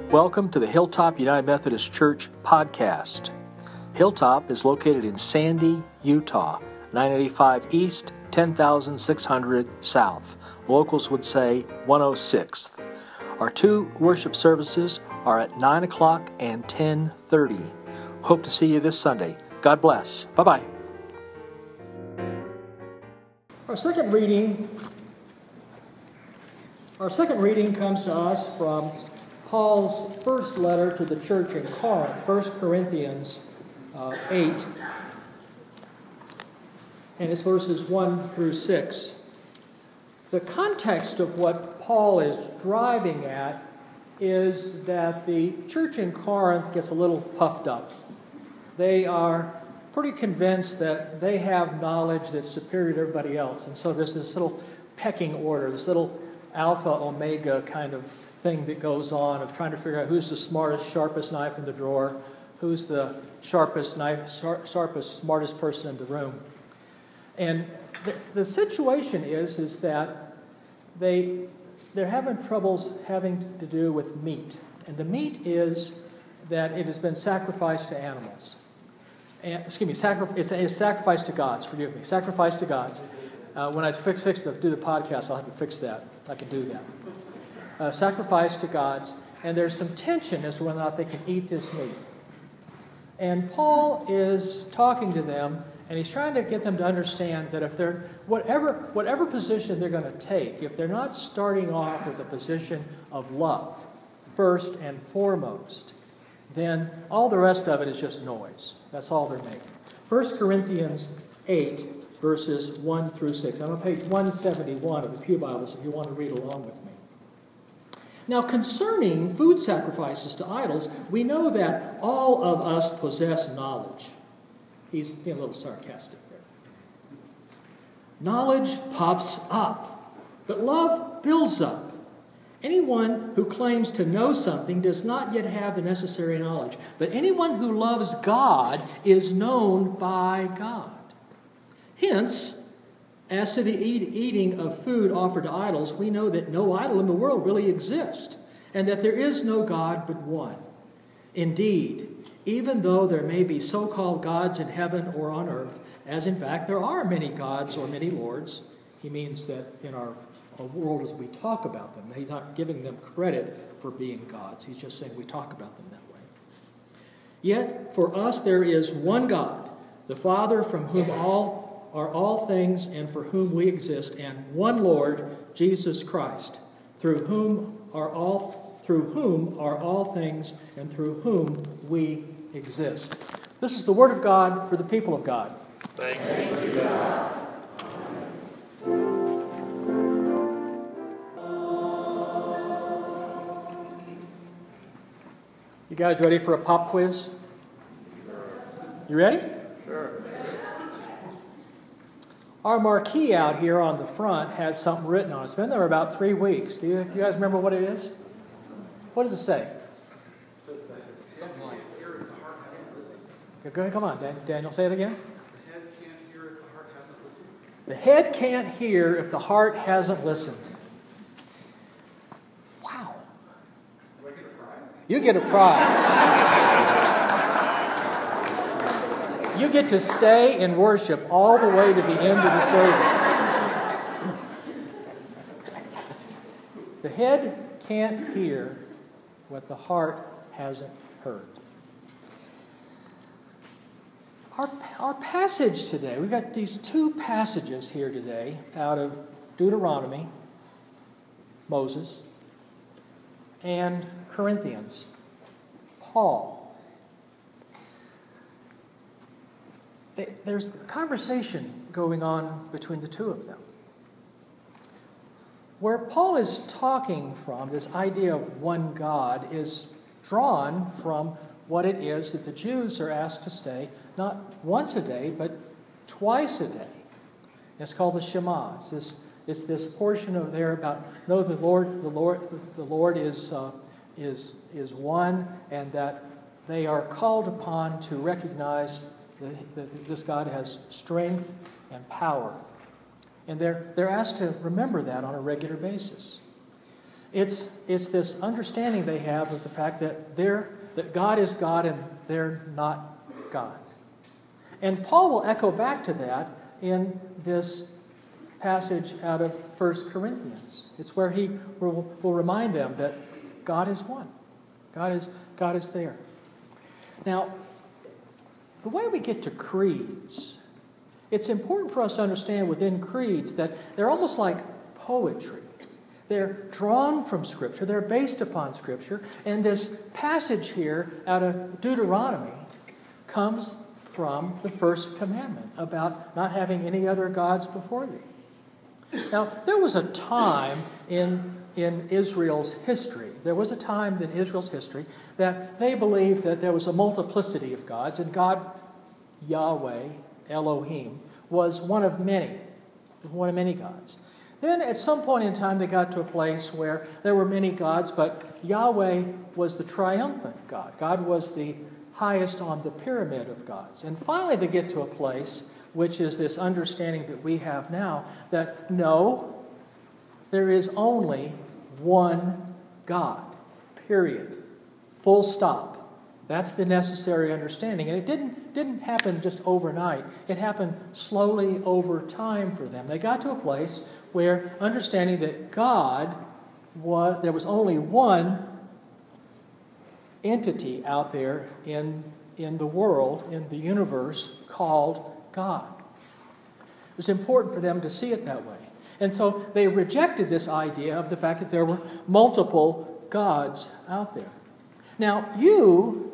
Welcome to the Hilltop United Methodist Church podcast. Hilltop is located in Sandy, Utah, 985 East, 10,600 South. Locals would say 106th. Our two worship services are at 9 o'clock and 10:30. Hope to see you this Sunday. God bless. Bye-bye. Our second reading comes to us from Paul's first letter to the church in Corinth, 1 Corinthians 8, and it's verses 1 through 6. The context of what Paul is driving at is that the church in Corinth gets a little puffed up. They are pretty convinced that they have knowledge that's superior to everybody else, and so there's this little pecking order, this little alpha omega kind of thing that goes on of trying to figure out who's the smartest, sharpest knife in the drawer, who's the sharpest, smartest person in the room. And the situation is that they're having troubles having to do with meat. And the meat is that it has been sacrificed to animals. And, it's sacrificed to gods, forgive me, sacrificed to gods. When I do the podcast, I'll have to fix that. I can do that. Sacrifice to gods, and there's some tension as to whether or not they can eat this meat. And Paul is talking to them, and he's trying to get them to understand that if they're whatever position they're going to take, if they're not starting off with a position of love first and foremost, then all the rest of it is just noise. That's all they're making. 1 Corinthians 8, verses 1 through 6. I'm on page 171 of the Pew Bibles if you want to read along with me. Now, concerning food sacrifices to idols, we know that all of us possess knowledge. He's being a little sarcastic there. Knowledge puffs up, but love builds up. Anyone who claims to know something does not yet have the necessary knowledge, but anyone who loves God is known by God. Hence, as to the eating of food offered to idols, we know that no idol in the world really exists, and that there is no God but one. Indeed, even though there may be so-called gods in heaven or on earth, as in fact there are many gods or many lords, he means that in our world as we talk about them, he's not giving them credit for being gods. He's just saying we talk about them that way. Yet, for us there is one God, the Father, from whom are all things and for whom we exist, and one Lord, Jesus Christ, through whom are all things and through whom we exist. This is the Word of God for the people of God. Thanks be to God. You guys ready for a pop quiz? You ready? Sure. Our marquee out here on the front has something written on it. It's been there about 3 weeks. Do you guys remember what it is? What does it say? Something like, Go ahead, come on, Daniel, say it again. the head can't hear if the heart hasn't listened. The head can't hear if the heart hasn't listened. Wow. Do I get a prize? You get a prize. You get to stay in worship all the way to the end of the service. The head can't hear what the heart hasn't heard. Our passage today, we've got these two passages here today out of Deuteronomy, Moses, and Corinthians, Paul. There's a conversation going on between the two of them. Where Paul is talking from, this idea of one God, is drawn from what it is that the Jews are asked to say, not once a day, but twice a day. It's called the Shema. It's this portion of there about know the Lord is one, and that they are called upon to recognize that this God has strength and power. And they're asked to remember that on a regular basis. It's this understanding they have of the fact that God is God and they're not God. And Paul will echo back to that in this passage out of 1 Corinthians. It's where he will remind them that God is one. God is there. Now, the way we get to creeds, it's important for us to understand within creeds that they're almost like poetry. They're drawn from Scripture. They're based upon Scripture. And this passage here out of Deuteronomy comes from the first commandment about not having any other gods before you. Now, there was a time in Israel's history, that they believed that there was a multiplicity of gods, and God, Yahweh, Elohim, was one of many gods. Then at some point in time they got to a place where there were many gods, but Yahweh was the triumphant God. God was the highest on the pyramid of gods. And finally they get to a place, which is this understanding that we have now, that no, there is only one God, period. Full stop. That's the necessary understanding. And it didn't happen just overnight. It happened slowly over time for them. They got to a place where understanding that there was only one entity out there in the world, in the universe, called God. It was important for them to see it that way. And so they rejected this idea of the fact that there were multiple gods out there. Now, you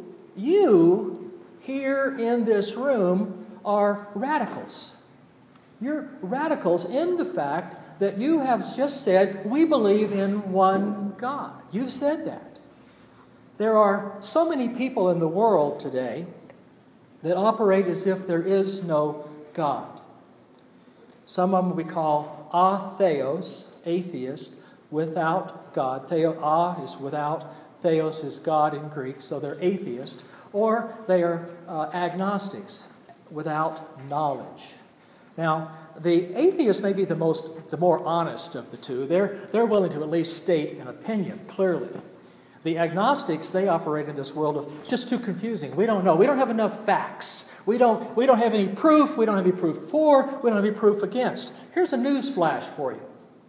here in this room are radicals. You're radicals in the fact that you have just said, we believe in one God. You've said that. There are so many people in the world today that operate as if there is no God. Some of them we call atheos, atheist, without God. A is without, theos is God in Greek, so they're atheist. Or they are agnostics, without knowledge. Now, the atheist may be the more honest of the two. They're willing to at least state an opinion clearly. The agnostics, they operate in this world of just too confusing. We don't know. We don't have enough facts. We don't have any proof. We don't have any proof for. We don't have any proof against. Here's a news flash for you.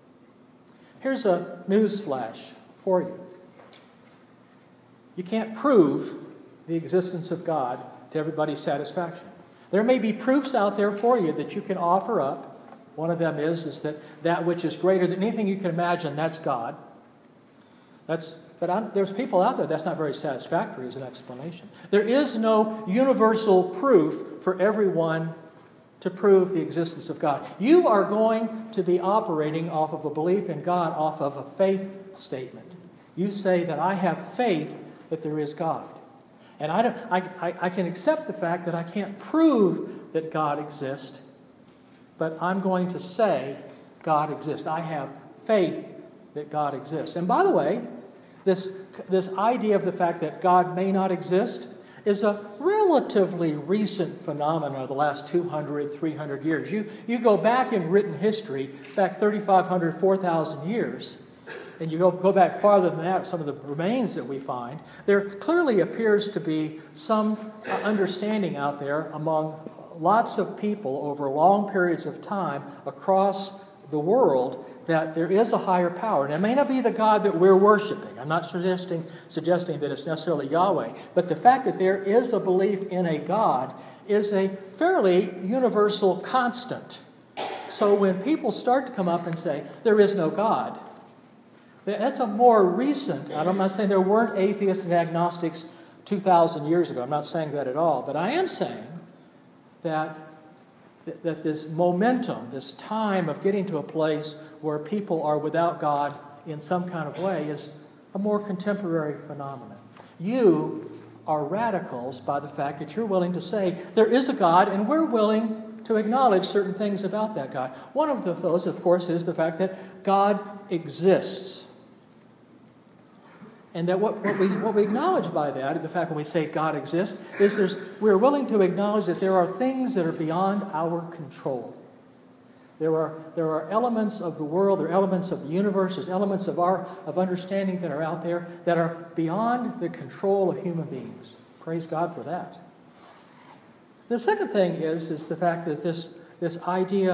You can't prove the existence of God to everybody's satisfaction. There may be proofs out there for you that you can offer up. One of them is that which is greater than anything you can imagine, that's God. There's people out there that's not very satisfactory as an explanation. There is no universal proof for everyone to prove the existence of God. You are going to be operating off of a belief in God, off of a faith statement. You say that I have faith that there is God. And I can accept the fact that I can't prove that God exists, but I'm going to say God exists. I have faith that God exists. And by the way, this idea of the fact that God may not exist is a relatively recent phenomenon of the last 200, 300 years. You go back in written history, back 3,500, 4,000 years, and you go back farther than that, some of the remains that we find, there clearly appears to be some understanding out there among lots of people over long periods of time across the world that there is a higher power. And it may not be the God that we're worshiping. I'm not suggesting that it's necessarily Yahweh. But the fact that there is a belief in a God is a fairly universal constant. So when people start to come up and say, there is no God, that's a more recent, I'm not saying there weren't atheists and agnostics 2,000 years ago. I'm not saying that at all. But I am saying that this momentum, this time of getting to a place where people are without God in some kind of way is a more contemporary phenomenon. You are radicals by the fact that you're willing to say there is a God and we're willing to acknowledge certain things about that God. One of those, of course, is the fact that God exists. And that what we acknowledge by that, the fact when we say God exists, is we're willing to acknowledge that there are things that are beyond our control. There are elements of the world, there are elements of the universe, there's elements of understanding that are out there that are beyond the control of human beings. Praise God for that. The second thing is the fact that this idea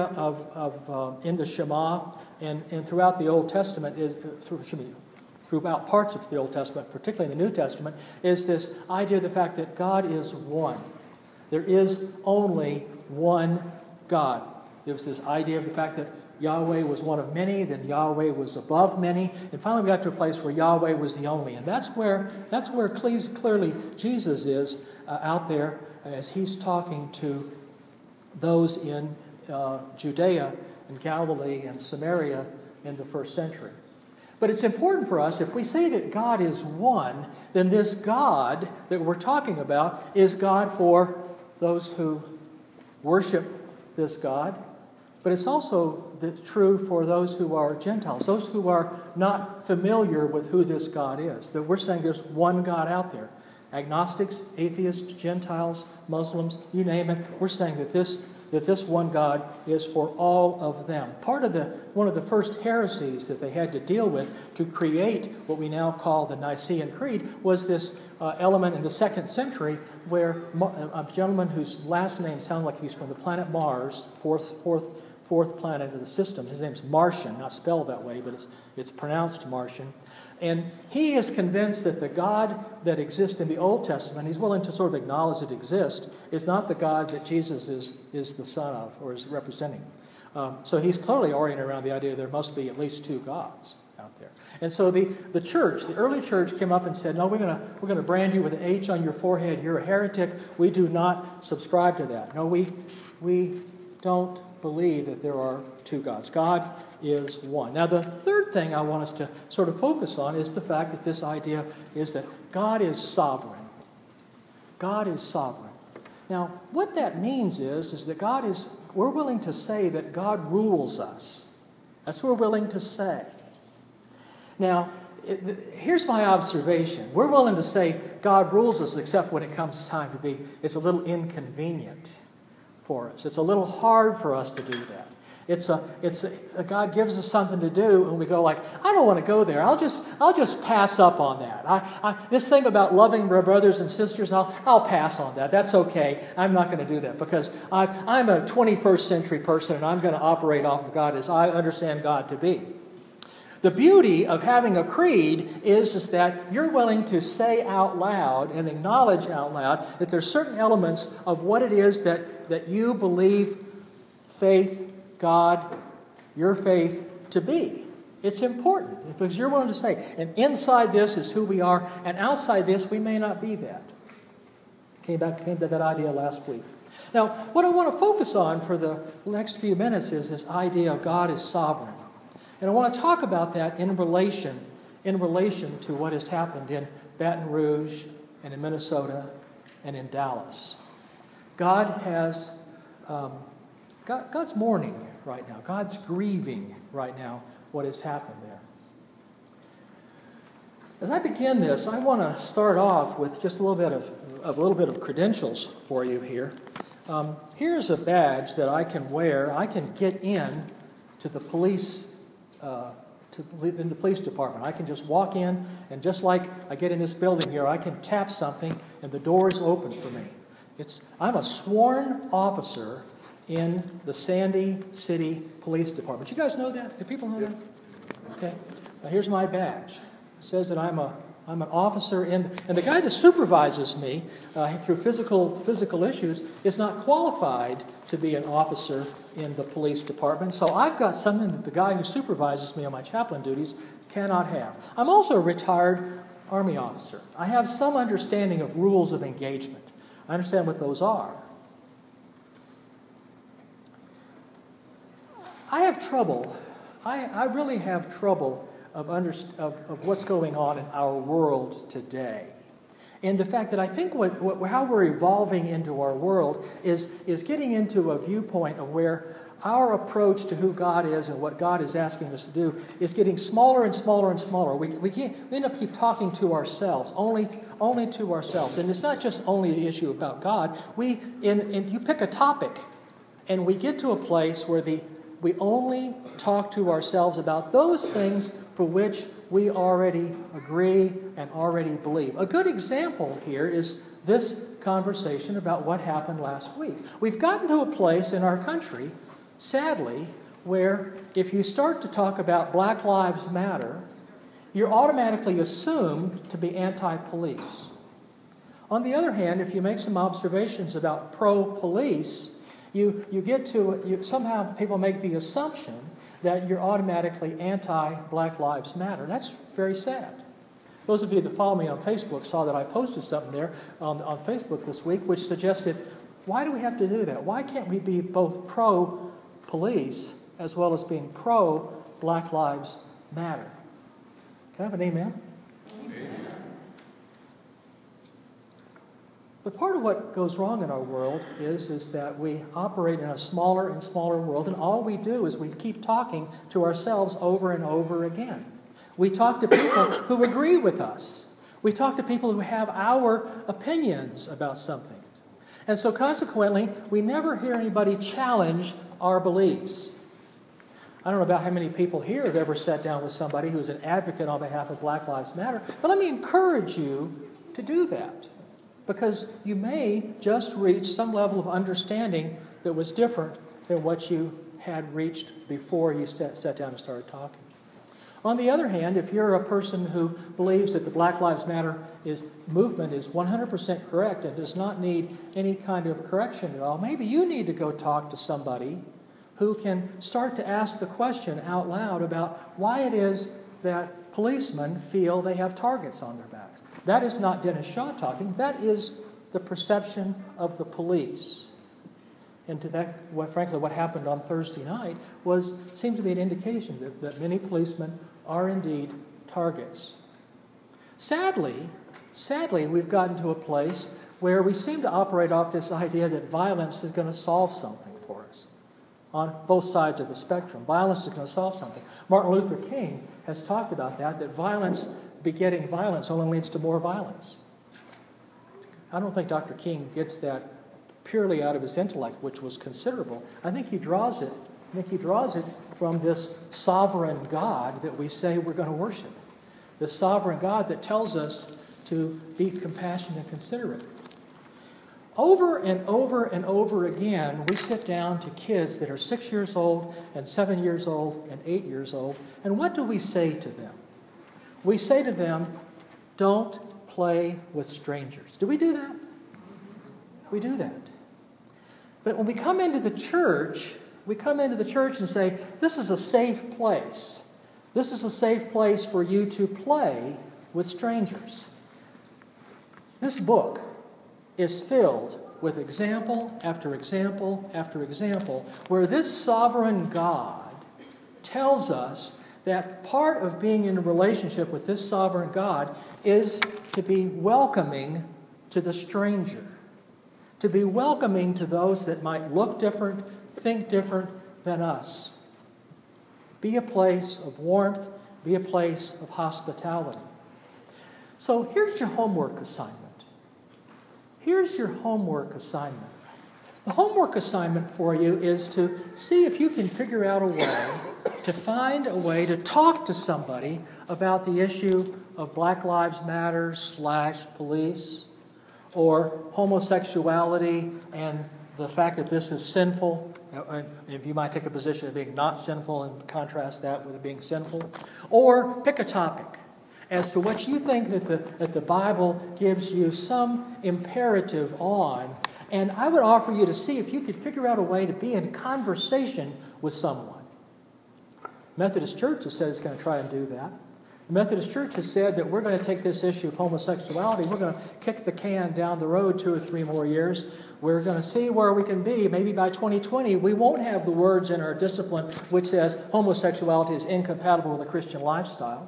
of in the Shema and throughout the Old Testament throughout parts of the Old Testament, particularly in the New Testament, is this idea of the fact that God is one. There is only one God. There was this idea of the fact that Yahweh was one of many, then Yahweh was above many, and finally we got to a place where Yahweh was the only. And that's where clearly Jesus is out there as he's talking to those in Judea and Galilee and Samaria in the first century. But it's important for us, if we say that God is one, then this God that we're talking about is God for those who worship this God, but it's also true for those who are Gentiles, those who are not familiar with who this God is. That we're saying there's one God out there. Agnostics, atheists, Gentiles, Muslims, you name it, we're saying that this one God is for all of them. One of the first heresies that they had to deal with to create what we now call the Nicene Creed was this element in the 2nd century where a gentleman whose last name sounds like he's from the planet Mars, fourth planet of the system. His name's Martian, not spelled that way, but it's pronounced Martian. And he is convinced that the God that exists in the Old Testament, he's willing to sort of acknowledge it exists, is not the God that Jesus is the son of or is representing. So he's clearly oriented around the idea there must be at least two gods out there. And so the church, the early church came up and said, no, we're going to brand you with an H on your forehead. You're a heretic. We do not subscribe to that. No, we don't believe that there are two gods. God is one. Now, the third thing I want us to sort of focus on is the fact that this idea is that God is sovereign. God is sovereign. Now, what that means is that we're willing to say that God rules us. That's what we're willing to say. Now, here's my observation. We're willing to say God rules us, except when it comes time to be, it's a little inconvenient for us. It's a little hard for us to do that. God gives us something to do, and we go like, I don't want to go there. I'll just pass up on that. This thing about loving my brothers and sisters, I'll pass on that. That's okay. I'm not going to do that because I'm a 21st century person, and I'm going to operate off of God as I understand God to be. The beauty of having a creed is that you're willing to say out loud and acknowledge out loud that there's certain elements of what it is that you believe faith, God, your faith to be. It's important because you're willing to say, and inside this is who we are, and outside this we may not be that. Came to that idea last week. Now, what I want to focus on for the next few minutes is this idea of God is sovereign. And I want to talk about that in relation to what has happened in Baton Rouge and in Minnesota and in Dallas. God's mourning right now. God's grieving right now what has happened there. As I begin this, I want to start off with just a little bit of credentials for you here. Here's a badge that I can wear. I can get in to the police in the police department. I can just walk in, and just like I get in this building here, I can tap something, and the doors open for me. I'm a sworn officer in the Sandy City Police Department. You guys know that? Do people know that? Okay. Now here's my badge. It says that I'm an officer and the guy that supervises me through physical issues is not qualified to be an officer in the police department. So I've got something that the guy who supervises me on my chaplain duties cannot have. I'm also a retired Army officer. I have some understanding of rules of engagement. I understand what those are. I have trouble. I really have trouble of what's going on in our world today. And the fact that I think how we're evolving into our world is getting into a viewpoint of where our approach to who God is and what God is asking us to do is getting smaller and smaller and smaller. We end up keep talking to ourselves, only to ourselves. And it's not just only the issue about God. You pick a topic, and we get to a place where the We only talk to ourselves about those things for which we already agree and already believe. A good example here is this conversation about what happened last week. We've gotten to a place in our country, sadly, where if you start to talk about Black Lives Matter, you're automatically assumed to be anti-police. On the other hand, if you make some observations about pro-police, somehow people make the assumption that you're automatically anti-Black Lives Matter. That's very sad. Those of you that follow me on Facebook saw that I posted something there on Facebook this week which suggested, why do we have to do that? Why can't we be both pro-police as well as being pro-Black Lives Matter? Can I have an amen? Amen. But part of what goes wrong in our world is that we operate in a smaller and smaller world, and all we do is we keep talking to ourselves over and over again. We talk to people who agree with us. We talk to people who have our opinions about something. And so consequently, we never hear anybody challenge our beliefs. I don't know about how many people here have ever sat down with somebody who's an advocate on behalf of Black Lives Matter, but let me encourage you to do that, because you may just reach some level of understanding that was different than what you had reached before you sat down and started talking. On the other hand, if you're a person who believes that the Black Lives Matter movement is 100% correct and does not need any kind of correction at all, maybe you need to go talk to somebody who can start to ask the question out loud about why it is that policemen feel they have targets on their backs. That is not Dennis Shaw talking. That is the perception of the police. And to that, frankly, what happened on Thursday night seemed to be an indication that many policemen are indeed targets. Sadly, we've gotten to a place where we seem to operate off this idea that violence is going to solve something for us. On both sides of the spectrum, violence is going to solve something. Martin Luther King has talked about that violence begetting violence only leads to more violence. I don't think Dr. King gets that purely out of his intellect, which was considerable. I think he draws it from this sovereign God that we say we're going to worship. This sovereign God that tells us to be compassionate and considerate. Over and over and over again, we sit down to kids that are 6 years old and 7 years old and 8 years old, and what do we say to them? We say to them, don't play with strangers. Do we do that? We do that. But when we come into the church and say, this is a safe place. This is a safe place for you to play with strangers. This book is filled with example after example after example where this sovereign God tells us that part of being in a relationship with this sovereign God is to be welcoming to the stranger, to be welcoming to those that might look different, think different than us. Be a place of warmth, be a place of hospitality. So here's your homework assignment. Here's your homework assignment. The homework assignment for you is to see if you can figure out a way, to find a way to talk to somebody about the issue of Black Lives Matter / police, or homosexuality and the fact that this is sinful. If you might take a position of being not sinful and contrast that with it being sinful. Or pick a topic as to what you think that the Bible gives you some imperative on. And I would offer you to see if you could figure out a way to be in conversation with someone. Methodist Church has said it's going to try and do that. The Methodist Church has said that we're going to take this issue of homosexuality, we're going to kick the can down the road 2 or 3 more years. We're going to see where we can be. Maybe by 2020, we won't have the words in our discipline which says homosexuality is incompatible with a Christian lifestyle.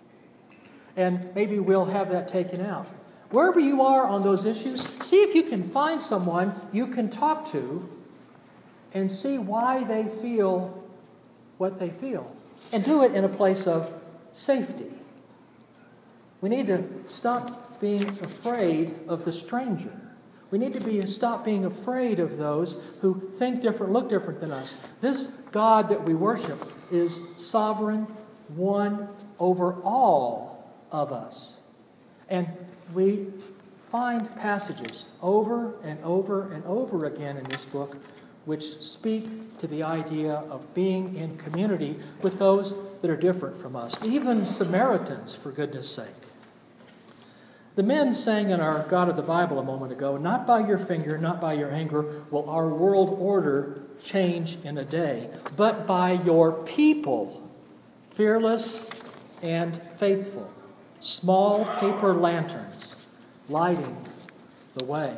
And maybe we'll have that taken out. Wherever you are on those issues, see if you can find someone you can talk to and see why they feel what they feel. And do it in a place of safety. We need to stop being afraid of the stranger. We need to stop being afraid of those who think different, look different than us. This God that we worship is sovereign, one over all of us. And we find passages over and over and over again in this book which speak to the idea of being in community with those that are different from us, even Samaritans, for goodness sake. The men sang in our God of the Bible a moment ago, "Not by your finger, not by your anger will our world order change in a day, but by your people, fearless and faithful, small paper lanterns lighting the way."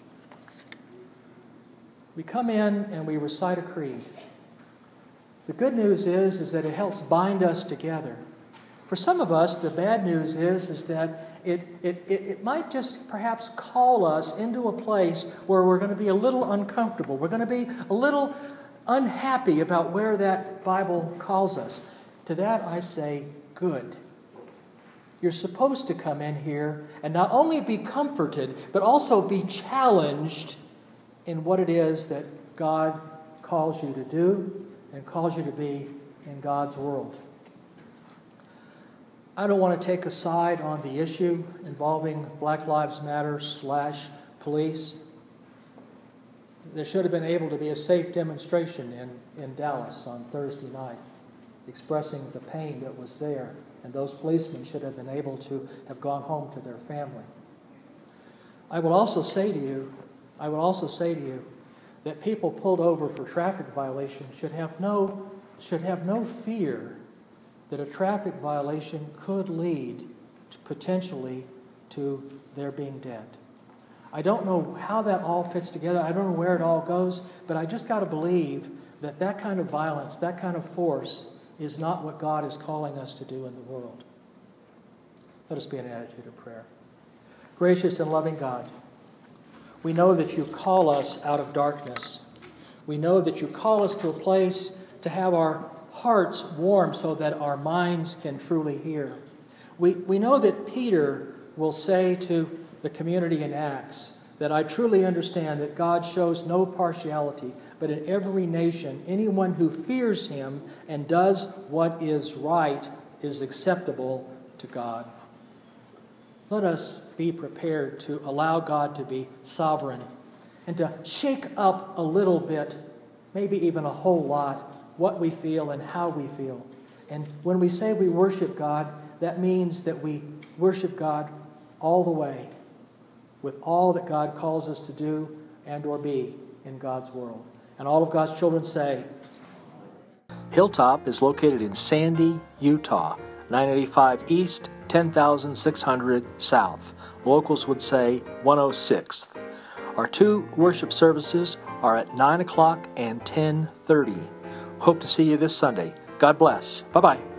We come in and we recite a creed. The good news is that it helps bind us together. For some of us, the bad news is that it might just perhaps call us into a place where we're going to be a little uncomfortable. We're going to be a little unhappy about where that Bible calls us. To that I say, good. You're supposed to come in here and not only be comforted, but also be challenged in what it is that God calls you to do and calls you to be in God's world. I don't want to take a side on the issue involving Black Lives Matter / police. There should have been able to be a safe demonstration in Dallas on Thursday night, expressing the pain that was there, and those policemen should have been able to have gone home to their family. I will also say to you that people pulled over for traffic violations should have no fear that a traffic violation could lead potentially to their being dead. I don't know how that all fits together. I don't know where it all goes, but I just got to believe that that kind of violence, that kind of force, is not what God is calling us to do in the world. Let us be in an attitude of prayer. Gracious and loving God, we know that you call us out of darkness. We know that you call us to a place to have our hearts warm so that our minds can truly hear. We know that Peter will say to the community in Acts that I truly understand that God shows no partiality, but in every nation, anyone who fears him and does what is right is acceptable to God. Let us be prepared to allow God to be sovereign and to shake up a little bit, maybe even a whole lot, what we feel and how we feel. And when we say we worship God, that means that we worship God all the way, with all that God calls us to do and or be in God's world. And all of God's children say, Hilltop is located in Sandy, Utah, 985 East, 10,600 South. Locals would say 106th. Our two worship services are at 9 o'clock and 10:30. Hope to see you this Sunday. God bless. Bye-bye.